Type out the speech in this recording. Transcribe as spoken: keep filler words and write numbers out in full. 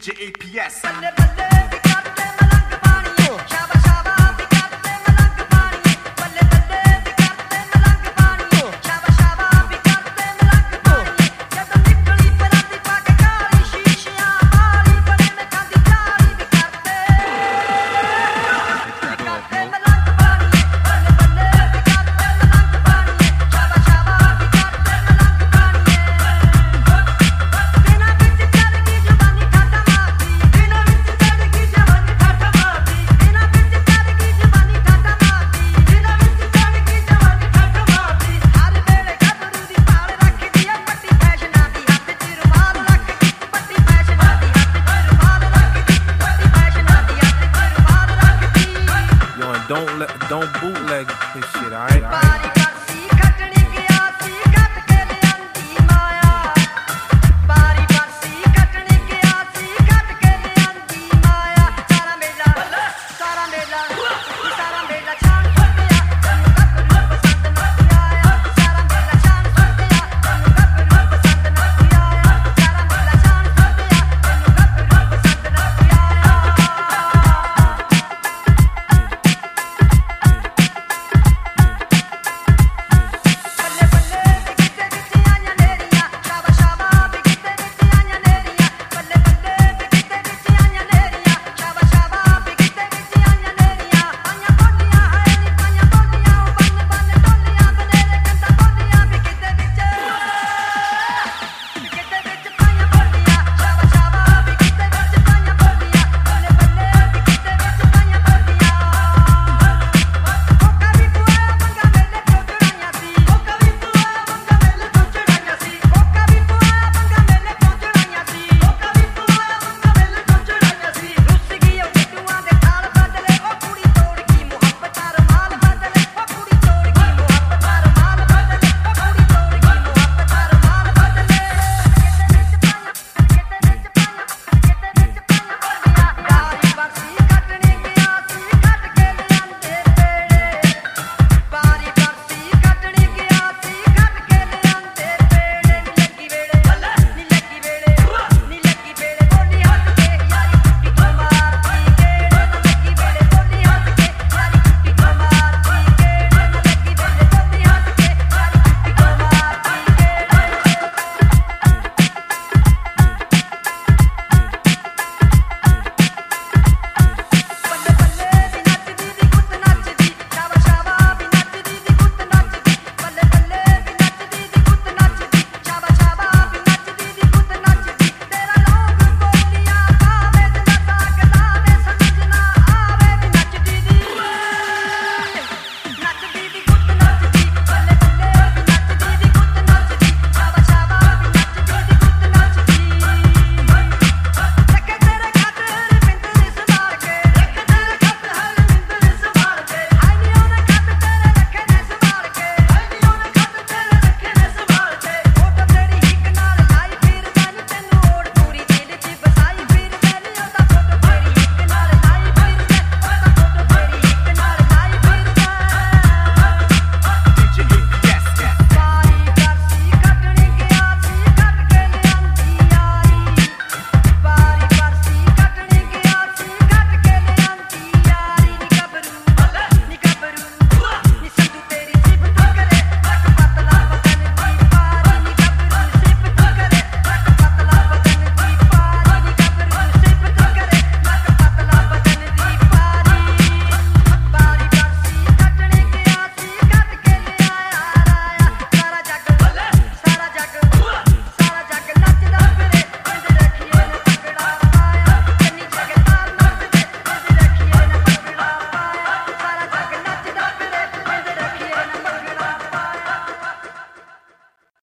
D J ਏ P S ਬੱਲੇ ਬੱਲੇ ਵੀ ਕਰਦੇ ਮਲੰਗ ਪਾਣੀਏ ਸ਼ਾਬਾ ਸ਼ਾਬਾ ਵੀ ਕਰਦੇ ਮਲੰਗ ਪਾਣੀਏ ਬੱਲੇ ਬੱਲੇ ਵੀ ਕਰਦੇ ਮਲੰਗ ਪਾਣੀਏ ਸ਼ਾਬਾ ਸ਼ਾਬਾ ਵੀ ਕਰਦੇ ਮਲੰਗ ਪਾਣੀਏ ਜਦੋਂ ਨਿਕਲੀ ਬਰਾਤੀ ਪਾ ਕੇ ਕਾਲੀ ਸ਼ੀਸ਼ਿਆਂ ਵਾਲੀ ਬਣੇ ਮੈਂ ਖਾਂਦੀ ਚਾਲੀ ਵੀ ਕਰਦੇ ਵੀ ਕਰਦੇ ਮਲੰਗ ਪਾਣੀਏ ਬੱਲੇ ਬੱਲੇ ਵੀ ਕਰਦੇ ਮਲੰਗ ਪਾਣੀਏ ਸ਼ਾਬਾ ਸ਼ਾਬਾ ਵੀ ਕਰਦੇ ਮਲੰਗ ਪਾਣੀਏ ਬਿਨਾਂ ਵਿੱਚ ਚੜ ਗਈ ਜਵਾਨੀ ਠਾਠਾ ਮਾਰਦੀ ਬਿਨਾਂ ਵਿੱਚ ਚੜ ਗਈ ਜਵਾਨੀ ਠਾਠਾ ਮਾਰਦੀ ਬਿਨਾਂ ਵਿੱਚ ਚੜ ਗਈ ਜਵਾਨੀ ਠਾਠਾ ਮਾਰਦੀ ਬਿਨਾਂ ਵਿੱਚ ਚੜ ਗਈ ਜਵਾਨੀ ਠਾਠਾ ਮਾਰਦੀ ਹਰ ਵੇਲੇ ਗੱਭਰੂ ਦੀ ਭਾਲ ਰੱਖਦੀ ਆ ਪੱਟੀ ਫੈਸ਼ਨਾਂ ਦੀ ਹੱਥ 'ਚ ਰੁਮਾਲ ਰੱਖਦੀ ਪੱਟੀ ਫੈਸ਼ਨਾਂ ਦੀ ਹੱਥ 'ਚ ਰੁਮਾਲ ਰੱਖਦੀ ਪੱਟੀ ਫੈਸ਼ਨਾਂ ਦੀ ਹੱਥ 'ਚ ਰੁਮਾਲ ਰੱਖਦੀ Yo, and don't let, don't bootleg this shit, all right? All right? ਬਾਰੀ